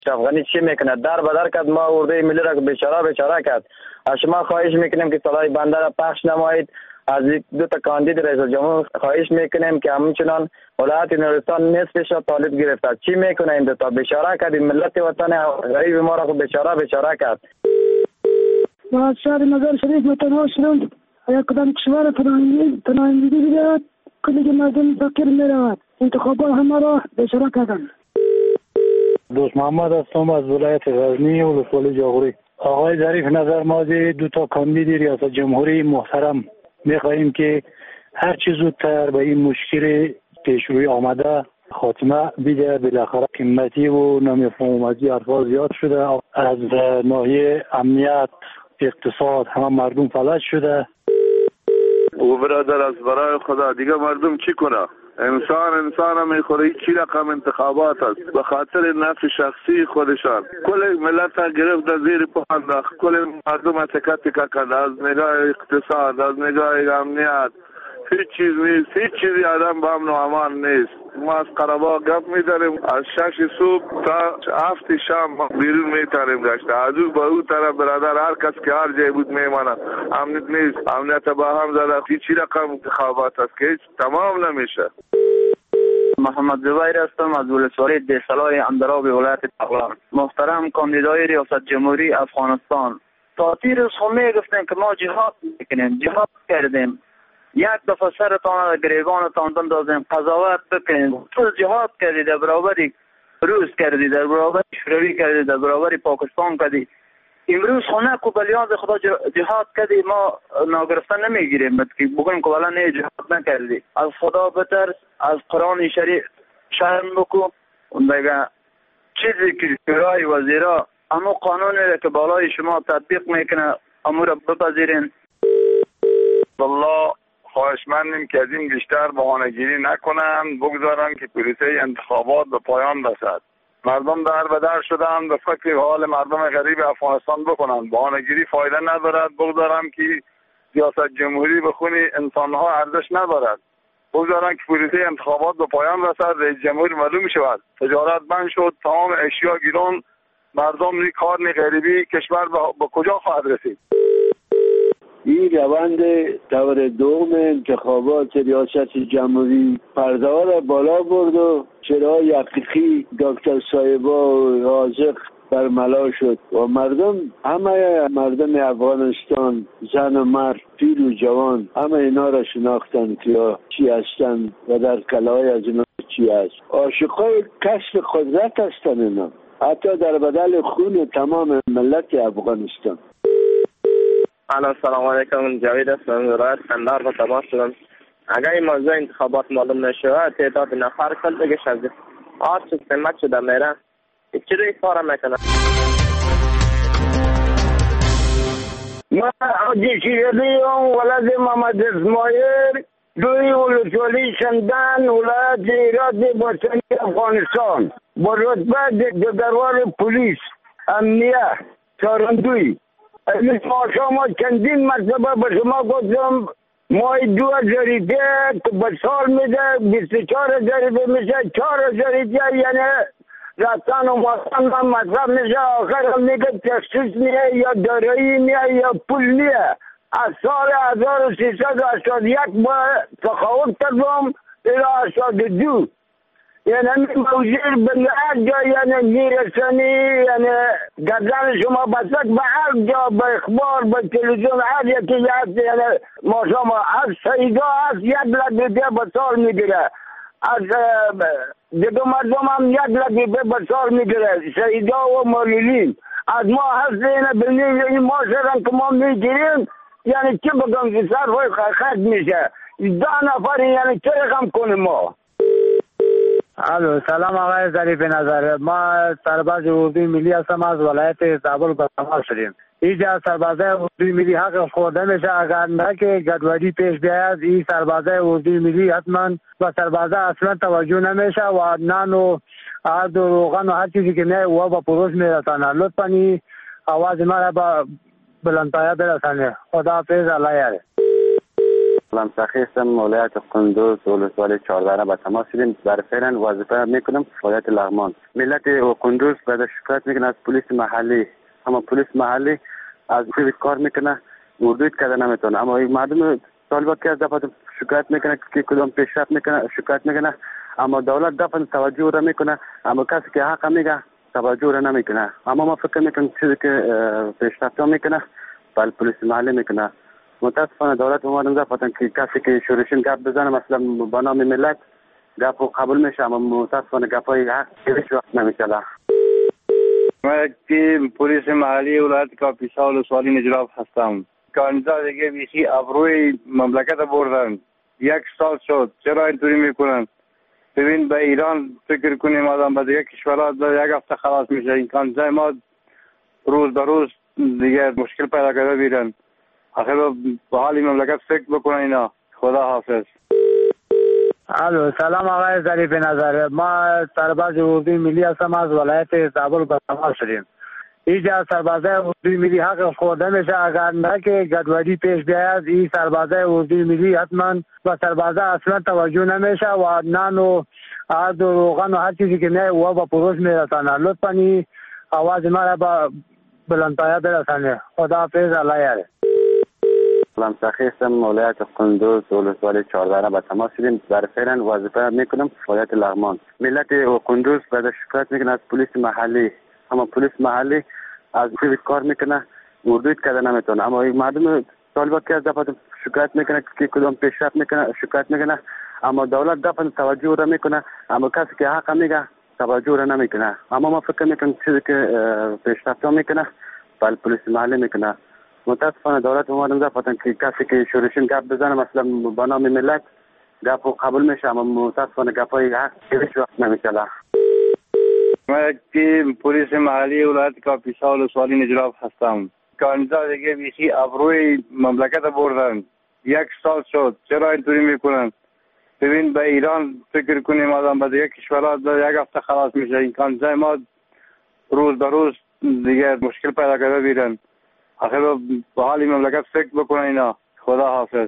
افغانی چی میکنه؟ در بدر کرد ما اردوی ملی را بیچاره کرد. از شما خواهش میکنیم که صدای بنده را پخش نمایید. از دو تا کاندید رئیس جمهور خواهش میکنیم که همچنان ولایت نورستان نصفش را طالب گرفته. چی میکنه این دو تا؟ بیچاره کرد ملت وطن غریب ما را بیچاره کرد. ما شهر مزار شریف متناول شدم. یک کدام کشور تنهایی بیاد کلی مردم فقیر میرود. انتخابات همه را بیچاره کردن. دوست محمد هستم از ولایت غزنی و ولسوالی جاغوری. آقای ظریف نظر ما دو تا کاندید ریاست جمهوری محترم میخواهیم که هر چه زودتر به این مشکل پیش روی آمده خاتمه بیده. بالاخره قیمتی و نمیفهمتی حرفا زیاد شده، از ناحیه امنیت اقتصاد همه مردم فلج شده. او برادر از برای خدا دیگه مردم چی کنه؟ انسان میخوره. چی رقم انتخابات است؟ به خاطر نفع شخصی خودشان کل ملت گرفت زیر پا انداخت. کل مردم تکه تکه کرد. از نگاه اقتصاد، از نگاه امنیت هیچ چیز نیست. هیچ چیزی آدم با امن و امان نیست. ما از قره‌باغ گپ می‌زنیم، از 6 صبح تا 7 شام بیرون می‌تاریم گشته. از او به او طرف برادر هر کس که هر جای بود میماند. امنیت نیست. امنیت با هم زده. چی رقم انتخابات است که هیچ تمام نمیشه. محمد زبیر هستم از ولسوالی دیسلای اندراب ولایت بغلان. محترم کاندیدای ریاست جمهوری افغانستان، تا تیر روز میگفتیم که ما جهاد میکنیم، جهاد کردیم، یک دفعه سرتان گریبانتان بندازیم، قضاوت بکنیم. تو جهاد کردی، در برابری روس کردی، در برابری شوروی کردی، در برابری پاکستان کردی. امروز خونه کوبلیان خدا جهاد کردی، ما ناگرفته نمیگیریم که بگویم که والا نه جهاد نکردی. از خدا بترس، از قرآن شریف شرم بکن. اون دیگه چیزی که شورای وزیرا اما قانونی که بالای شما تطبیق میکنه امور بپذیرین. والله خواهشمندیم که از این بیشتر بهانه‌گیری نکنن، بگذارن که پروسه انتخابات به پایان رسد. مردم در بدر شدن، به فکر حال مردم غریب افغانستان بکنن. بهانه‌گیری فایده ندارد. بگذارن که ریاست جمهوری بخونی انسانها ارزش ندارد. بگذارن که پروسه انتخابات به پایان رسد. رئیس جمهور معلوم شود. تجارت بند شد، تمام اشیا گیرون. مردم نی کار نی غریبی، کشور به کجا خواهد رسید؟ این روند دور دوم انتخابات ریاست جمهوری پرده ها را بالا برد و چراهای حقیقی دکتر صاحبا و رازق برملا شد و همه مردم افغانستان، زن و مرد، پیر و جوان، همه اینا را شناختن که چی هستن و در کلاهای از اینا چی هست. عاشقای کسب قدرت هستن اینا، حتی در بدل خون تمام ملت افغانستان. السلام علیکم، جاوید هستم، ولایت کندهار با تماس شدم. اگر این موضوع انتخابات معلوم نشود تعداد نفر کل دیگه شده آج قیمت شده میره چی روی کار میکنه. ما عجی شیردیم ولد محمد اسماعیل دوی ولسوالی شندن ولایت ایراد باستانی افغانستان با رتبه دگروار پلیس امنیه چارندوی. ما شما چندین مرتبه به شما گفتم مای 2000 که به سال میده 24000 میشه 4000 یعنی رفتن و ماستان هم مطلب میشه. آخر هم میگه تخصیص نیه یا دارایی نیه یا پول نیه. از سال 1381 با تخوف کردم الى 82 یعنی موزیر به هر جا یعنی میرسانی یعنی گردن شما بسک به هر جا به اخبار به تلویزیون هر یکی هست یعنی ما شما از سیدا هست 1 لک دیگه به سال میگیره. از دیگه مردم هم 1 لک دیگه به سال میگیره سیدا و مولین. از ما هست اینه بینید این ما شدن که ما میگیریم یعنی چی بگم که صرفای خرد میشه 10 نفر یعنی چه رقم کنیم ما. الو سلام آقای ظریف نظر، ما سرباز اردوی ملی هستم از ولایت زابل به تماس شدیم. اینجا سربازای اردوی ملی حق خورده میشه. اگر نه که گدواری پیش بیاید این سربازای اردوی ملی حتما و سربازا اصلا توجه نمیشه و نان و آرد و روغن و هر چیزی که نه و با پروش میرسانه. لطفا این آواز ما را با بلندپایه برسانه. خدا حافظ، الله یاره. سلام سخی هستم، ولایت قندوز ولسوالی 14 به تماس شدیم. برای فعلا وظیفه میکنم ولایت لغمان. ملت قندوز بعد شکایت میکنه از پلیس محلی، اما پلیس محلی از کوی کار میکنه، اردویت کرده نمیتونه. اما مردم طالبا که از دفعه شکایت میکنه که کدام پیشرفت میکنه، شکایت میکنه، اما دولت دفعه توجه را میکنه، اما کسی که حق میگه توجه را نمیکنه. اما ما فکر میکنم چیزی که پیشرفت میکنه بل پلیس محلی میکنه. متاسفانه دولت اومدن دفتن که کسی که شورشین گپ بزنه مثلا با نام ملت گپ قبول میشه، اما متاسفانه گپای حق هیچ وقت نمیشه. من که پلیس محلی ولایت کاپیسا ولسوالی نجراب هستم. کاندیدا دیگه بیخی ابروی مملکت بردن. 1 سال شد، چرا اینطوری میکنن؟ ببین به ایران فکر کنیم آدم به دیگه کشورها 1 هفته خلاص میشه. این کاندیدای ما روز به روز دیگه مشکل پیدا کرده بیرن. آخر به حالی مملکت فکر بکنن اینا. خدا حافظ. الو، سلام آقای ظریف نظر. ما سرباز اردوی ملی هستم، از ولایت زابل به تماس شدیم. اینجا سربازای اردوی ملی حق خورده میشه. اگر نه که گدواری پیش بیاید، این سربازای اردوی ملی حتما و سربازا اصلا توجه نمیشه و نان و آرد و روغن و هر چیزی که نه و با پروش میرسانه. لطفا این آواز ما را با بلندپایه برسانه. خدا حافظ. الله یاره. سلام سخی هستم، ولایت قندوز ولسوالی 14 به تماس شدیم. برای فعلا وظیفه میکنم ولایت لغمان. ملت قندوز بعد شکایت میکنه از پلیس محلی، اما پلیس محلی از کوی کار میکنه، اردویت کرده نمیتونه. اما مردم طالبا که از دفعه شکایت میکنه که کدام پیشرفت میکنه، شکایت میکنه، اما دولت دفعه توجه را میکنه، اما کسی که حق میگه توجه را نمیکنه. اما ما فکر میکنم چیزی که پیشرفت میکنه بل پلیس محلی میکنه. متاسفانه دولت اومدن دفتن که کسی که شورشین گپ بزنه مثلا با نام ملت گپ قبول میشه، اما متاسفانه گپای حق هیچ وقت نمیشه. من که پلیس محلی ولایت کاپیسا ولسوالی نجراب هستم. کاندیدا دیگه بیخی ابروی مملکت بردن. 1 سال شد، چرا اینطوری میکنن؟ ببین به ایران فکر کنیم آدم به دیگه کشورها 1 هفته خلاص میشه. این کاندیدای ما روز به روز دیگه مشکل پیدا کرده بیرن. آخر به حالی مملکت فکر بکنن اینا. خدا حافظ.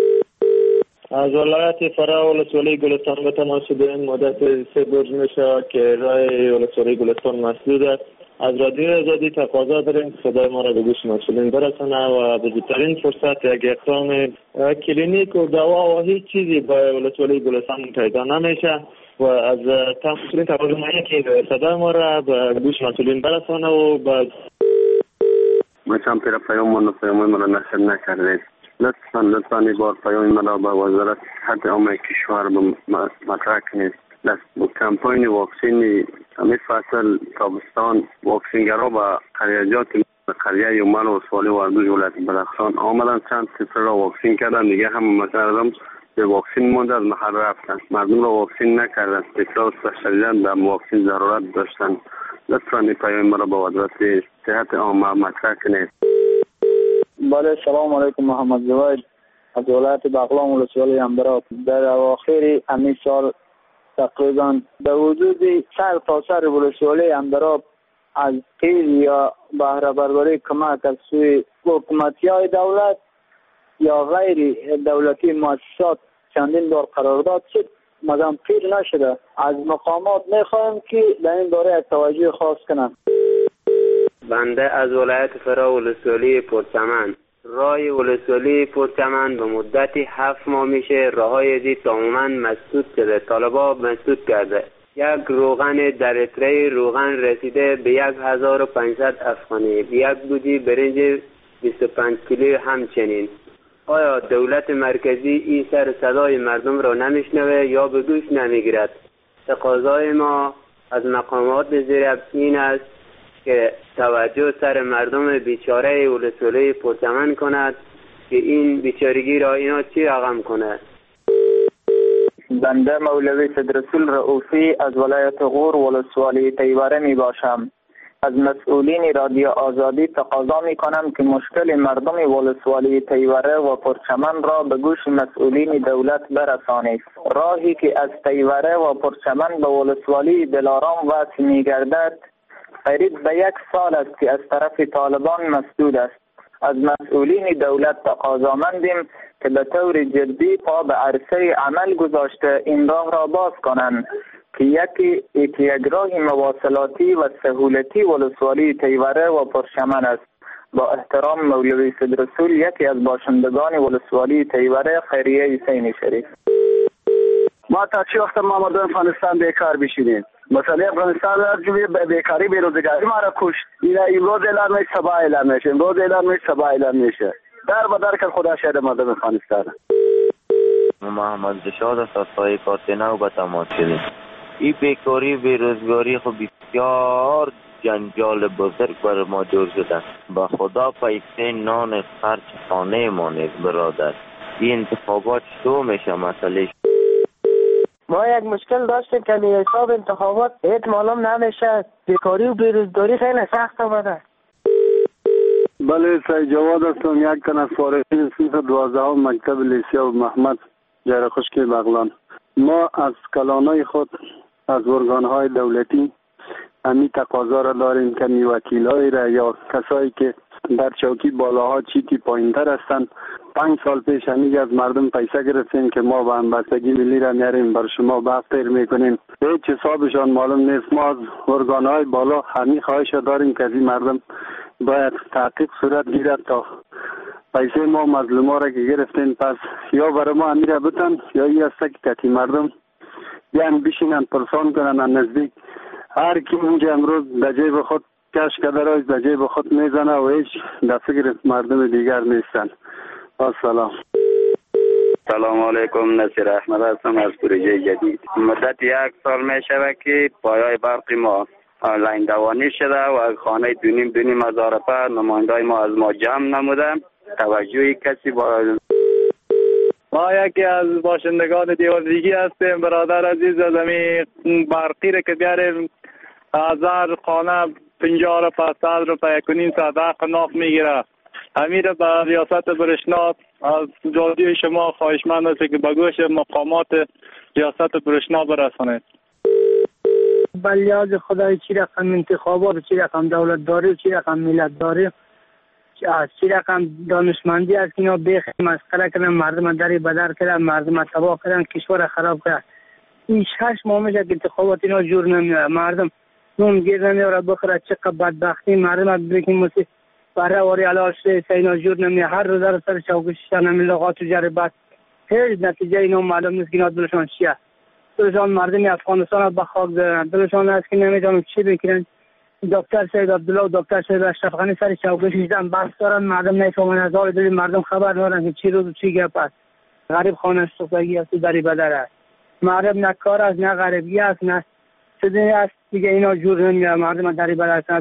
از ولایت فرا ولسوالی گلستان به تماس شدیم. مدت 3 روز میشه که راه ولسوالی گلستان مسدود است. از رادیو آزادی تقاضا داریم که صدای ما را به گوش مسئولین برسانه و به زودترین فرصت یک اقدام کلینیک و دوا و هیچ چیزی با ولسوالی گلستان پیدا نمیشه و از مسئولین تقاضا میکنیم که صدای ما را به گوش مسئولین برسانه و به ما چند پیر پیام ما را نشر نکردید. لطفاً این بار پیام ما به وزارت صحت عامه کشور مطرح کنید. با کمپاین واکسین همین فصل تابستان واکسینگرها به قریجات قریه یومن و ولسوالی و اردوی ولایت بدخشان آمدن. چند سفر را واکسین کردن، دیگه هم مردم به واکسین مونده از محل رفتن. مردم را واکسین نکردن، تکرار شدیدن در واکسین ضرورت داشتن. لطفاً این پیام ما را به وزارت صحت عامه مطرح کنید. بله، سلام علیکم. محمد زوید از ولایت بغلان ولسوالی اندراب. در اواخر همین سال تقریبا به حدود سر تا سر ولسوالی اندراب از قیل یا بهره برداری کمک از سوی حکومتی‌های دولت یا غیر دولتی مؤسسات چندین بار قرارداد شد، مدام قیل نشده. از مقامات میخوایم که در این باره توجه خاص کنند. بنده از ولایت فرا ولسوالی پرچمن. راه ولسوالی پرچمن به مدت 7 ماه میشه راههای دی تماما مسدود شده. طالبا مسدود کرده. یک روغن در اتره روغن رسیده به 1500 افغانی، یک بودی برنج 25 کیلو همچنین. آیا دولت مرکزی این سر صدای مردم را نمیشنوه یا به گوش نمیگیرد؟ تقاضای ما از مقامات زیر این است که توجه سر مردم بیچاره ولسوالی پرچمن کند که این بیچارگی را اینا چی رقم کنه. بنده مولوی صدرالرسول رؤوفی از ولایت غور ولسوالی تیوره می باشم. از مسئولین رادیو آزادی تقاضا می کنم که مشکل مردم ولسوالی تیوره و پرچمن را به گوش مسئولین دولت برسانید. راهی که از تیوره و پرچمن به ولسوالی دلارام وصل می گردد قریب به 1 سال است که از طرف طالبان مسدود است. از مسئولین دولت تقاضامندیم که به طور جدی پا به عرصه عمل گذاشته این راه را باز کنند که یک راه مواصلاتی و سهولتی ولسوالی تیوره و پرچمن است. با احترام، مولوی صدررسول، یکی از باشندگان ولسوالی تیوره، خیریه حسین شریف. ما تا چه وقت ما مردم افغانستان بیکار بشینیم؟ مثلا افغانستان از جمله بیکاری بیروزگاری ما را کشت. اینا امروز اعلام میشه، صبح اعلام میشه، امروز اعلام میشه، صبح اعلام میشه. در بدر که خدا شاید مردم افغانستان. محمد رشاد از سایه کارتنو به تماس شدیم. این بیکاری بیروزگاری خب بسیار جنجال بزرگ بر ما جور شدن. با خدا پیسه نان خرچ خانه ما نیست برادر. این انتخابات شو میشه مسئله. ما یک مشکل داشتیم که به حساب انتخابات هیچ معلوم نمیشه. بیکاری و بیروزگاری خیلی سخت آمده. بله، سید جواد هستم، یک تن از فارغین صنف 12 مکتب لیسیا و محمد جرخشکی بغلان. ما از کلانای خود، از ارگانهای دولتی همی تقاضا را داریم که وکیلای را یا کسایی که در چوکی بالاها چیتی پایینتر هستند 5 سال پیش همی از مردم پیسه گرفتیم که ما به همبستگی ملی را میاریم بر شما بفتر میکنیم. هیچ حسابشان معلوم نیست. ما از ارگانهای بالا همی خواهش داریم که از این مردم باید تحقیق صورت گیرد تا پیسه ما مظلوما را که گرفتیم پس یا برای ما همی را بتن یا این است که کتی مردم بیان بشینن پرسان کنن نزدیک. هر کی اونجا امروز در جیب خود کش کده را در جیب خود میزنه و هیچ در فکر مردم دیگر نیستن. سلام. سلام علیکم، نصیر احمد هستم از پروژه جدید. مدت 1 سال می شود که پایه‌های برقی ما آنلاین دوانی شده و خانه دونیم هزار پر نمایندای ما از ما جمع نموده. توجهی کسی ما یکی از باشندگان دیوالریگی هستیم. برادر عزیز از همین برقی را که بیاریم 1000 خانه 50 روپیه 100 روپیه 1.5 ساعت حق ناف میگیره. همین را به ریاست برشنا از جادی شما خواهشمند است که به گوش مقامات ریاست برشنا برسانید. بلیاز خدای چی رقم انتخابات، چی رقم دولت داری، چی رقم ملت داری، چی رقم دانشمندی است که اینا بیخ مسخره کردن، مردم دری بدر کردن، مردم تباه کردن، کشور خراب کردن. این 6 ماه میشه که انتخابات اینا جور نمیاد. مردم نون گیر نمیاره بخوره. چقدر بدبختی مردم بگیم مثل برای واری علاش اینا جور نمیاد. هر روز در سر چوکششان ملاقات و جربت هیچ نتیجه اینا معلوم نیست که اینا دلشان چیه. دلشان مردم افغانستان به خاک دارن. دلشان است که نمیدونم چی بکنن. دکتر سید عبدالله و دکتر سید اشرف غنی سر چوکششان بحث دارن. مردم نمیفهمن. از حال دل مردم خبر ندارن که چی روز و چی گپ است. غریب خانه سوپگی است و دری بدر است. مردم نه کار است نه غریبی است نه چیزی است دیگه اینا جور نمیاد. مردم دری بدر است.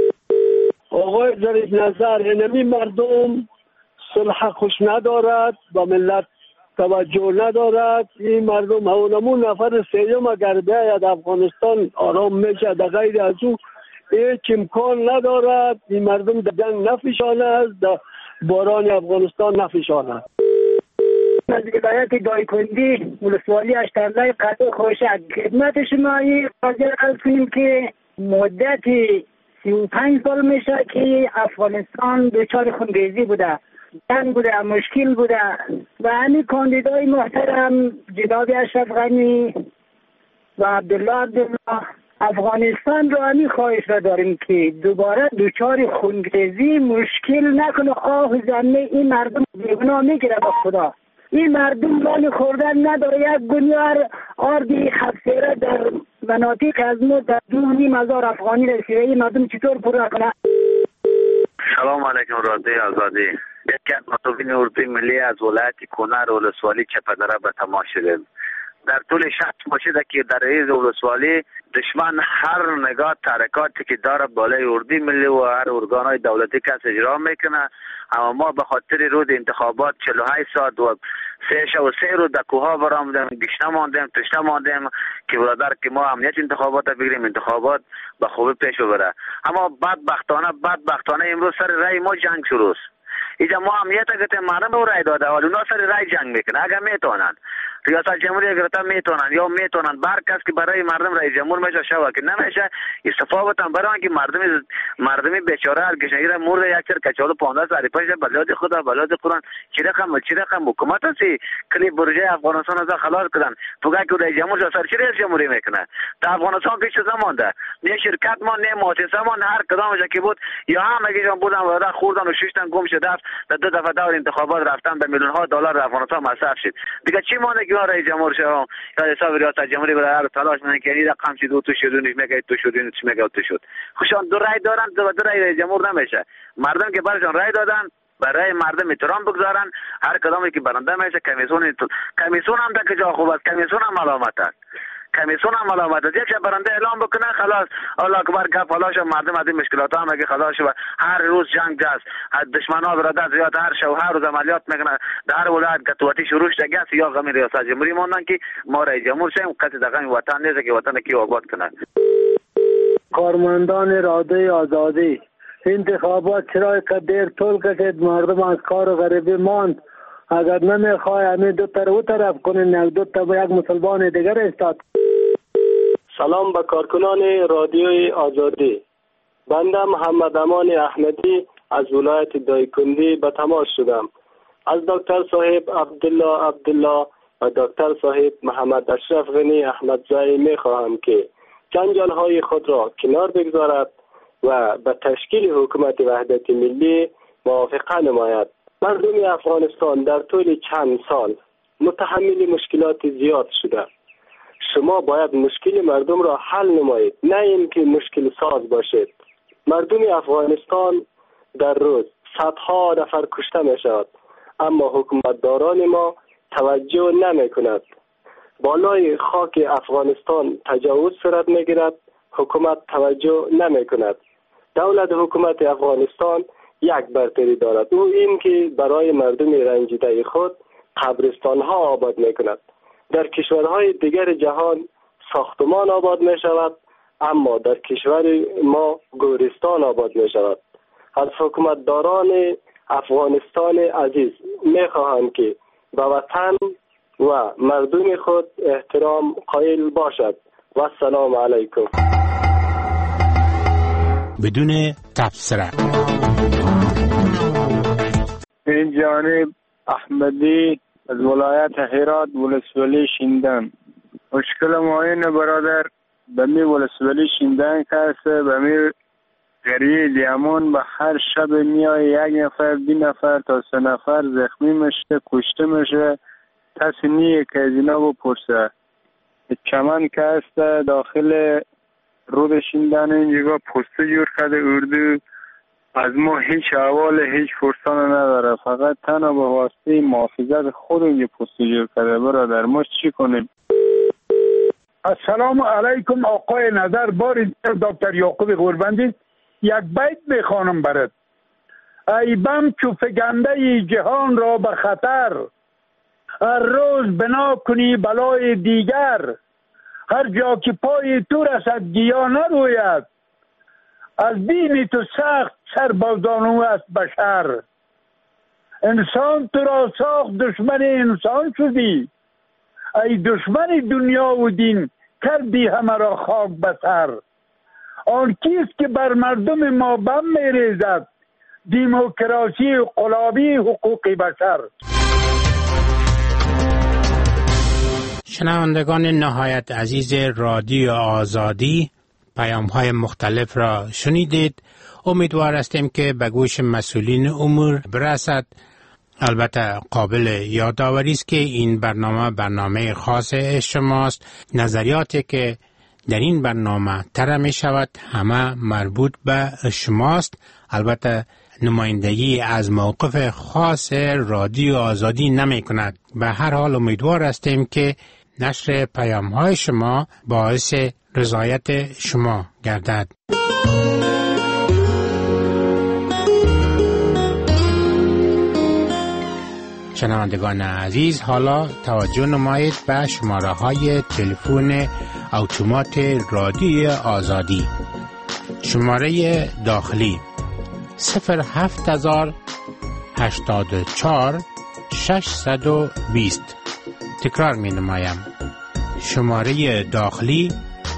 آقای ظریف نظر اینمی مردم صلح خوش ندارد با ملت توجه ندارد. این مردم اونمون نفر سیوم اگر بیاید افغانستان آرام میشه. در غیر از او هیچ امکان ندارد. این مردم در جنگ نفشاند، در باران افغانستان نفشاند. نزدیک دایت دای کندی ولسوالی اشترلای قطع خوشد خدمت شمایی قاضر از کنیم که مدت 35 سال میشه که افغانستان دچار خونریزی بوده، جنگ بوده، مشکل بوده و همین کاندیدای محترم جناب اشرف غنی و عبدالله افغانستان رو همین خواهش را داریم که دوباره دچار خونریزی مشکل نکنه. آه زمینه این مردم بیگناه میگیره به خدا. این مردم مال خوردن نداره. یک گنیار آردی خفیره در مناطق از ما در 2,500 افغانی رسیده. این مردم چطور پورا کنه؟ سلام علیکم رادیو آزادی. یکی از مسئولین اردوی ملی از ولایت کنر ولسوالی چپدره به تماس شدیم. در طول 6 ماه شده که در این ولسوالی دشمن هر نگاه تحرکاتی که داره بالای اردوی ملی و هر ارگانهای دولتی کس اجرا میکنه. اما ما به خاطر رود انتخابات 48 ساعت و 3 روز در کوها برآمدیم، گشنه ماندیم، تشنه ماندیم که برادر که ما امنیت انتخابات بگیریم، انتخابات به خوبی پیش ببره. اما بدبختانه امروز سر رای ما جنگ شروع است. اینجا ما امنیت گرفتیم، مردم رو رای داده ولی اونا سر رای جنگ میکنه. اگر میتونن ریاست جمهوری گرفته میتونن بر کس که برای مردم رئیس جمهور میشه شوه که نمیشه استفاده بتن برای اینکه مردمی بیچاره گشنگیر مورد یک چر کچالو 15 سال پیش بلاد خدا بلاد قرآن چی رقم حکومت سی کلی برجه افغانستان از خلاص کردن تو که رئیس جمهور سر چی رئیس جمهوری میکنه تا افغانستان پیش زمان ده نه شرکت ما نه مؤسسه ما نه هر کدامش که بود یا همگی جان بودن و خوردن و شیشتن گم شده در دو دفعه دور انتخابات رفتن به میلیون ها دلار در افغانستان مصرف شد دیگه چی مونده که رئیس جمهور شه یا حساب ریاست جمهوری برای هر تلاش میکنه که این رقم چی دو تو شدونش میگه تو شدین چی میگه تو شد خوشان دو رای دارن دو رای رئیس جمهور نمیشه مردم که برشون رای دادن برای مردم احترام بگذارن هر کدامی که برنده میشه کمیسیون هم که جا خوب است کمیسیون هم ملامت است یک برنده اعلام بکنه خلاص الله اکبر گپ خلاص مردم از این مشکلات هم اگه خلاص و هر روز جنگ است دشمنا برادر زیاد هر شب هر روز عملیات میکنه در ولایت گتواتی شروع شده است یا غمی ریاست جمهوری موندن که ما رئیس جمهور شیم کسی در غم وطن نیست که وطن کی آباد کنه کارمندان راده آزادی انتخابات چرا که دیر طول کشید مردم از کار و غریبی ماند اگر نمیخوای همین دو طرف کنین یک دو تا یک مسلمان دیگر استاد. سلام به کارکنان رادیوی آزادی. بنده محمد امان احمدی از ولایت دایکندی به تماس شدم. از دکتر صاحب عبدالله و دکتر صاحب محمد اشرف غنی احمدزایی می خواهم که جنجال های خود را کنار بگذارد و به تشکیل حکومت وحدت ملی موافقه نماید. مردم افغانستان در طول چند سال متحمل مشکلات زیاد شده. شما باید مشکل مردم را حل نمایید، نه اینکه مشکل ساز باشید. مردم افغانستان در روز صدها نفر کشته می شود، اما حکومتداران ما توجه نمی کند. بالای خاک افغانستان تجاوز صورت می گیرد، حکومت توجه نمی کند. دولت حکومت افغانستان یک برتری دارد، او این که برای مردم رنجیده خود قبرستان ها آباد می کند. در کشورهای دیگر جهان ساختمان آباد می شود، اما در کشور ما گورستان آباد می شود. از حکومتداران افغانستان عزیز می خواهم که به وطن و مردم خود احترام قائل باشد. و السلام علیکم. بدون تبصره. این جانب احمدی از ولایت هرات ولسوالی شیندن. مشکل ما اینه برادر به می ولسوالی شیندن که هست به می قریه دیامون به هر شب میای یک نفر 2 نفر تا 3 نفر زخمی میشه کشته میشه. کسی نیه که از اینا بپرسه. چمن که هست داخل رود شیندن اینجا پسته جور کرده اردو از ما هیچ احوال هیچ فرسان نداره، فقط تنها به واسطه محافظت خود اینجا پسته جور کرده. برادر ما چی کنیم؟ السلام علیکم آقای نظر بار دکتر یعقوب غوربندی یک بیت میخوانم برات. ای بم چو فگنده جهان را به خطر هر روز بنا کنی بلای دیگر هر جا که پای تو رسد گیا نروید از بیم تو سخت سربازانو است بشر انسان تو را ساخت دشمن انسان شدی ای دشمن دنیا و دین کردی همه را خاک بسر آن کیست که بر مردم ما بم میریزد دموکراسی و قلابی حقوق بشر. شنوندگان نهایت عزیز رادیو آزادی پیام‌های مختلف را شنیدید. امیدوار هستیم که به گوش مسئولین امور برسد. البته قابل یادآوری است که این برنامه خاص شماست. نظریاتی که در این برنامه طرح می شود همه مربوط به شماست. البته نمایندگی از موقف خاص رادیو آزادی نمی کند. به هر حال امیدوار هستیم که نشر پیام‌های شما باعث رضایت شما گردد. شنوندگان عزیز، حالا توجه نمایید به شماره‌های تلفن اتومات رادیو آزادی. شماره داخلی 07084 620 تکرار می نمایم. شماره داخلی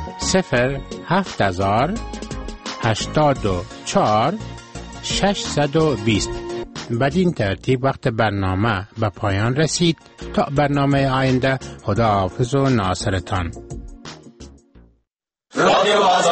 07084 620. بدین ترتیب وقت برنامه به پایان رسید. تا برنامه آینده، خداحافظ و ناصرتان. رادیو